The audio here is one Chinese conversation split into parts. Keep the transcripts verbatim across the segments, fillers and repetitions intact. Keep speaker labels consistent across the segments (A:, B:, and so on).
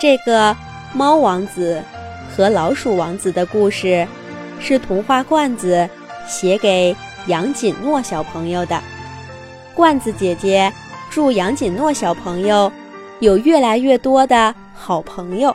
A: 这个猫王子和老鼠王子的故事是童话罐子写给杨锦诺小朋友的。罐子姐姐祝杨锦诺小朋友有越来越多的好朋友。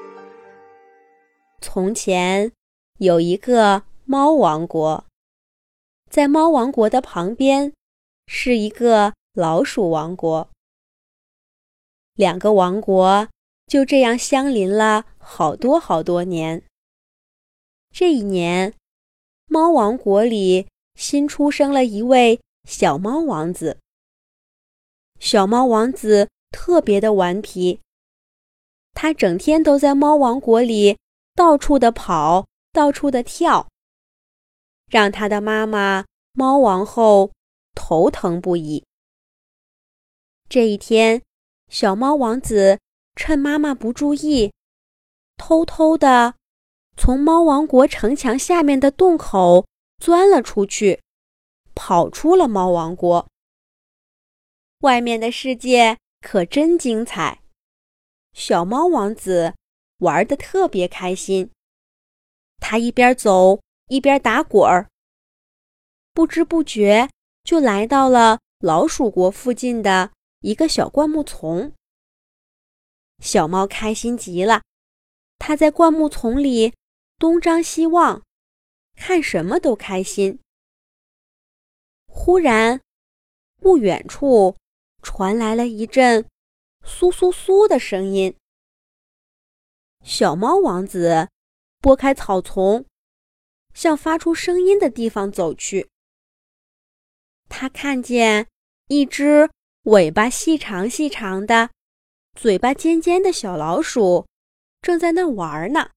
A: 从前有一个猫王国，在猫王国的旁边是一个老鼠王国。两个王国就这样相邻了好多好多年。这一年，猫王国里新出生了一位小猫王子。小猫王子特别的顽皮，他整天都在猫王国里到处的跑，到处的跳，让他的妈妈猫王后头疼不已。这一天，小猫王子趁妈妈不注意，偷偷地从猫王国城墙下面的洞口钻了出去，跑出了猫王国。外面的世界可真精彩，小猫王子玩得特别开心。他一边走一边打滚儿，不知不觉就来到了老鼠国附近的一个小灌木丛。小猫开心极了，它在灌木丛里东张西望，看什么都开心。忽然，不远处传来了一阵簌簌簌的声音。小猫王子拨开草丛，向发出声音的地方走去。他看见一只尾巴细长细长的、嘴巴尖尖的小老鼠正在那玩呢。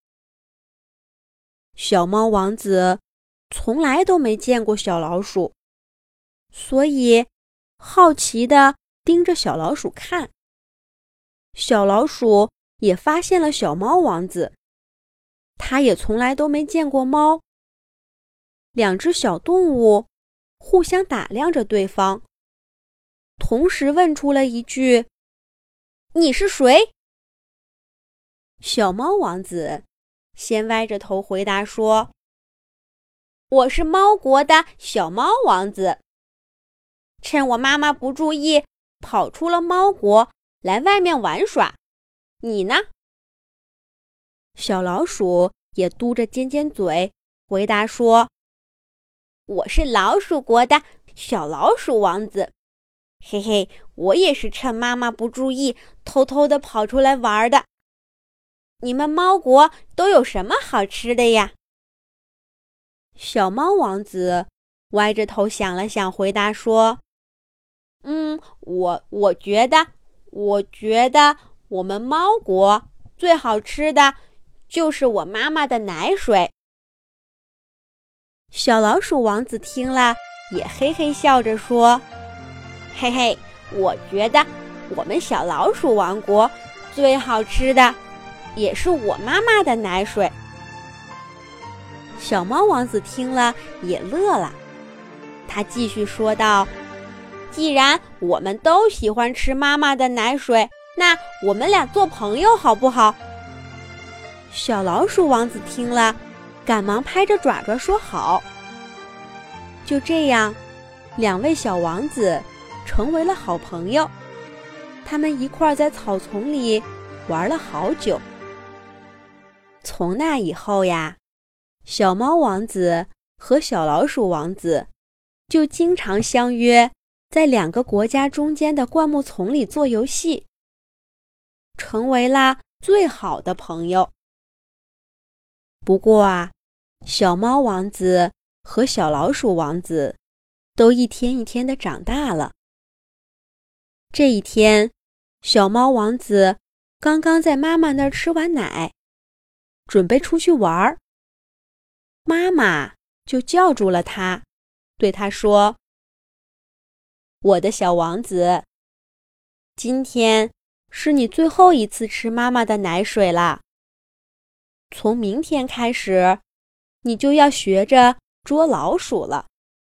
A: 小猫王子从来都没见过小老鼠，所以好奇地盯着小老鼠看。小老鼠也发现了小猫王子，它也从来都没见过猫。两只小动物互相打量着对方，同时问出了一句：“你是谁？”小猫王子先歪着头回答说：“我是猫国的小猫王子，趁我妈妈不注意，跑出了猫国，来外面玩耍。你呢？”小老鼠也嘟着尖尖嘴回答说：“我是老鼠国的小老鼠王子，嘿嘿，我也是趁妈妈不注意，偷偷地跑出来玩的。你们猫国都有什么好吃的呀？”小猫王子歪着头想了想，回答说：“嗯，我我觉得，我觉得我们猫国最好吃的就是我妈妈的奶水。”小老鼠王子听了也嘿嘿笑着说：“嘿嘿，我觉得我们小老鼠王国最好吃的也是我妈妈的奶水。”小猫王子听了也乐了，他继续说道：“既然我们都喜欢吃妈妈的奶水，那我们俩做朋友好不好？”小老鼠王子听了，赶忙拍着爪爪说好。就这样，两位小王子成为了好朋友，他们一块在草丛里玩了好久。从那以后呀，小猫王子和小老鼠王子就经常相约在两个国家中间的灌木丛里做游戏，成为了最好的朋友。不过啊，小猫王子和小老鼠王子都一天一天的长大了。这一天，小猫王子刚刚在妈妈那儿吃完奶，准备出去玩，妈妈就叫住了他，对他说：“我的小王子，今天是你最后一次吃妈妈的奶水了。从明天开始，你就要学着捉老鼠了。”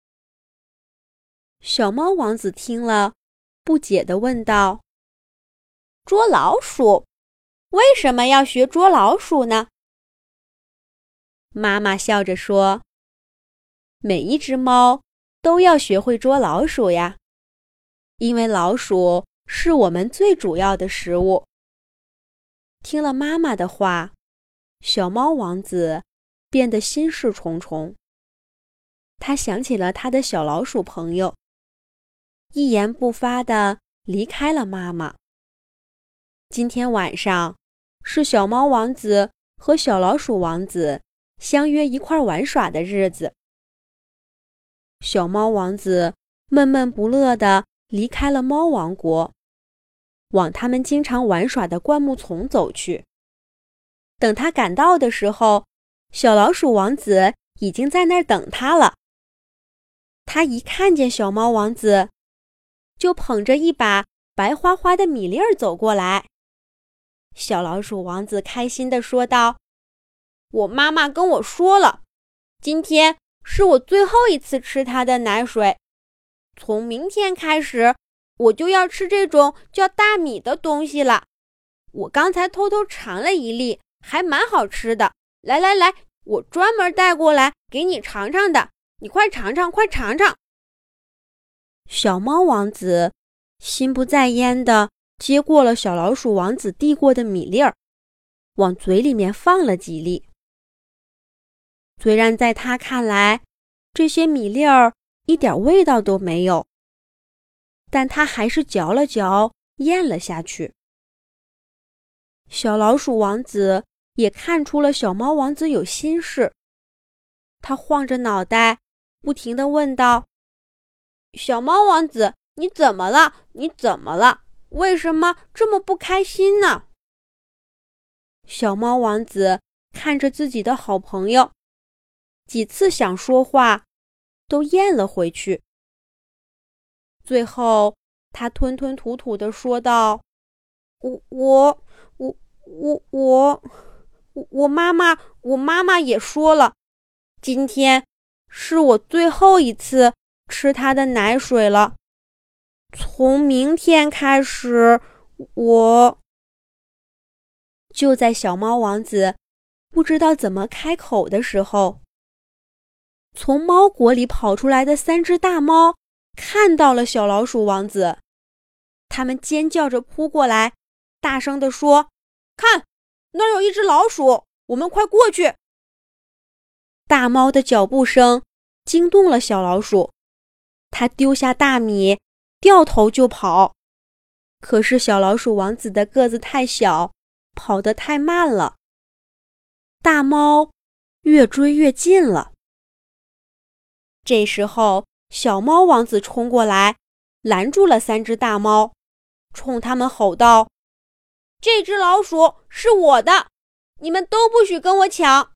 A: 小猫王子听了，不解地问道：“捉老鼠？ 为什么要学捉老鼠呢？”妈妈笑着说：“每一只猫都要学会捉老鼠呀，因为老鼠是我们最主要的食物。”听了妈妈的话，小猫王子变得心事重重。他想起了他的小老鼠朋友，一言不发地离开了妈妈。今天晚上是小猫王子和小老鼠王子相约一块玩耍的日子。小猫王子闷闷不乐地离开了猫王国，往他们经常玩耍的灌木丛走去。等他赶到的时候，小老鼠王子已经在那儿等他了。他一看见小猫王子，就捧着一把白花花的米粒儿走过来。小老鼠王子开心地说道：“我妈妈跟我说了，今天是我最后一次吃她的奶水。从明天开始，我就要吃这种叫大米的东西了。我刚才偷偷尝了一粒，还蛮好吃的。来来来，我专门带过来给你尝尝的，你快尝尝，快尝尝。”小猫王子心不在焉地接过了小老鼠王子递过的米粒儿，往嘴里面放了几粒。虽然在他看来，这些米粒儿一点味道都没有，但他还是嚼了嚼，咽了下去。小老鼠王子也看出了小猫王子有心事，他晃着脑袋，不停地问道：“小猫王子，你怎么了？你怎么了？为什么这么不开心呢？”小猫王子看着自己的好朋友，几次想说话，都咽了回去。最后，他吞吞吐吐地说道：“我我我我我我妈妈，我妈妈也说了，今天是我最后一次吃她的奶水了。从明天开始，我……”就在小猫王子不知道怎么开口的时候，从猫国里跑出来的三只大猫看到了小老鼠王子，他们尖叫着扑过来，大声地说：“看，那儿有一只老鼠，我们快过去！”大猫的脚步声惊动了小老鼠，它丢下大米，掉头就跑。可是小老鼠王子的个子太小，跑得太慢了，大猫越追越近了。这时候，小猫王子冲过来，拦住了三只大猫，冲他们吼道：“这只老鼠是我的，你们都不许跟我抢！”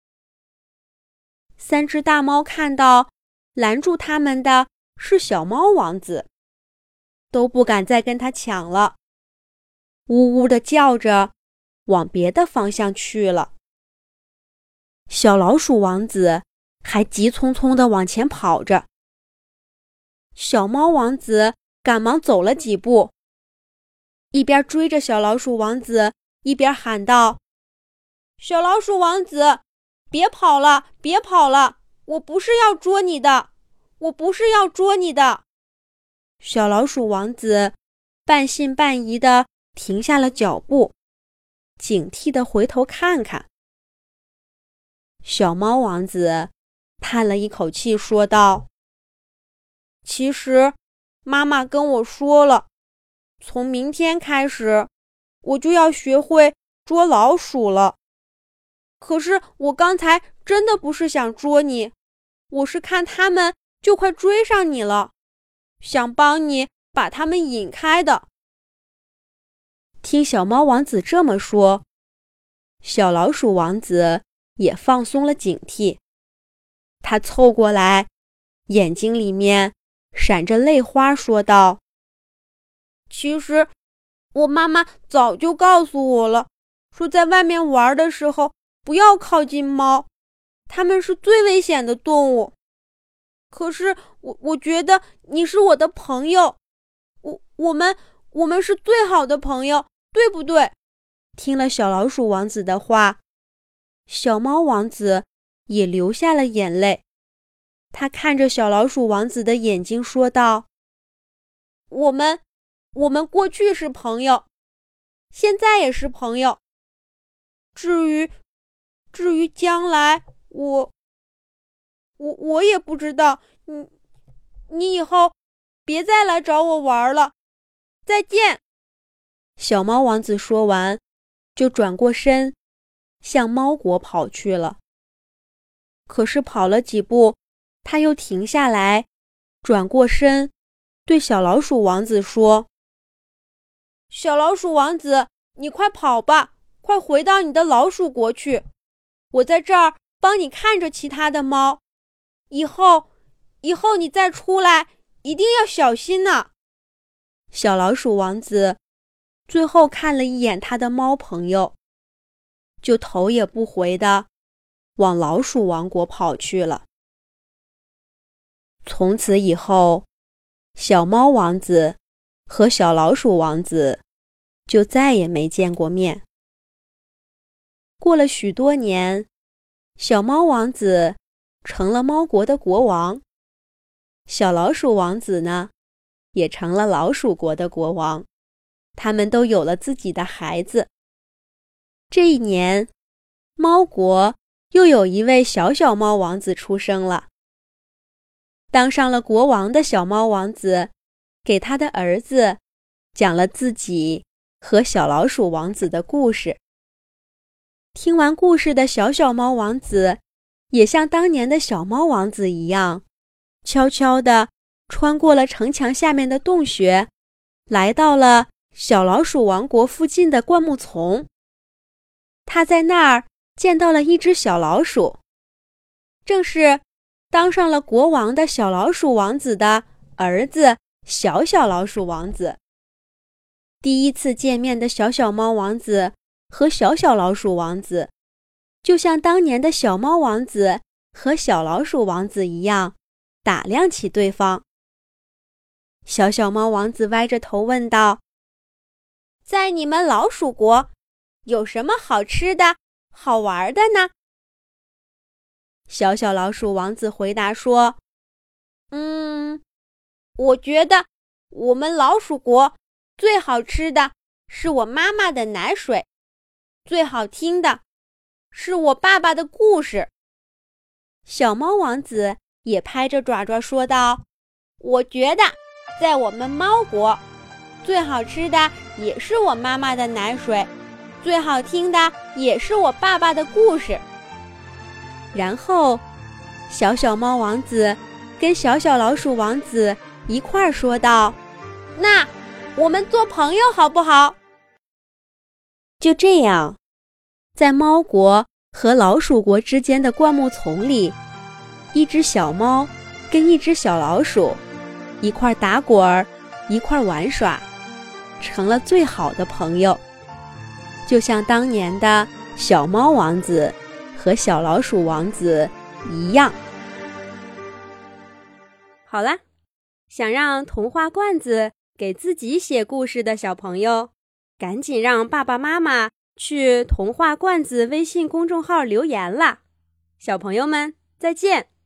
A: 三只大猫看到拦住他们的是小猫王子，都不敢再跟他抢了，呜呜地叫着往别的方向去了。小老鼠王子还急匆匆地往前跑着，小猫王子赶忙走了几步，一边追着小老鼠王子，一边喊道：“小老鼠王子，别跑了，别跑了，我不是要捉你的，我不是要捉你的。”小老鼠王子半信半疑地停下了脚步，警惕地回头看看。小猫王子叹了一口气说道：“其实妈妈跟我说了，从明天开始我就要学会捉老鼠了。可是我刚才真的不是想捉你，我是看他们就快追上你了，想帮你把他们引开的。”听小猫王子这么说，小老鼠王子也放松了警惕，他凑过来，眼睛里面闪着泪花，说道：“其实我妈妈早就告诉我了，说在外面玩的时候不要靠近猫，它们是最危险的动物。可是我我觉得你是我的朋友，我我们我们是最好的朋友，对不对？ 听了小老鼠王子的话，小猫王子也流下了眼泪。他看着小老鼠王子的眼睛说道：我们，我们过去是朋友，现在也是朋友。至于，至于将来，我，我，我也不知道。你，你以后别再来找我玩了。再见。小猫王子说完，就转过身，向猫国跑去了。可是跑了几步，他又停下来，转过身，对小老鼠王子说：小老鼠王子，你快跑吧，快回到你的老鼠国去。我在这儿帮你看着其他的猫。以后，以后你再出来，一定要小心呢。小老鼠王子最后看了一眼他的猫朋友，就头也不回地往老鼠王国跑去了。从此以后，小猫王子和小老鼠王子就再也没见过面。过了许多年，小猫王子成了猫国的国王，小老鼠王子呢，也成了老鼠国的国王。他们都有了自己的孩子。这一年，猫国又有一位小小猫王子出生了。当上了国王的小猫王子，给他的儿子讲了自己和小老鼠王子的故事。听完故事的小小猫王子，也像当年的小猫王子一样，悄悄地穿过了城墙下面的洞穴，来到了小老鼠王国附近的灌木丛。他在那儿见到了一只小老鼠，正是当上了国王的小老鼠王子的儿子小小老鼠王子。第一次见面的小小猫王子和小小老鼠王子，就像当年的小猫王子和小老鼠王子一样，打量起对方。小小猫王子歪着头问道：在你们老鼠国，有什么好吃的、好玩的呢？小小老鼠王子回答说：嗯，我觉得我们老鼠国最好吃的是我妈妈的奶水，最好听的是我爸爸的故事。小猫王子也拍着爪爪说道：我觉得在我们猫国，最好吃的也是我妈妈的奶水，最好听的也是我爸爸的故事。然后，小小猫王子跟小小老鼠王子一块儿说道：那我们做朋友好不好？就这样，在猫国和老鼠国之间的灌木丛里，一只小猫跟一只小老鼠一块打滚儿，一块玩耍，成了最好的朋友，就像当年的小猫王子和小老鼠王子一样。好啦，想让童话罐子给自己写故事的小朋友，赶紧让爸爸妈妈去童话罐子微信公众号留言啦！小朋友们，再见。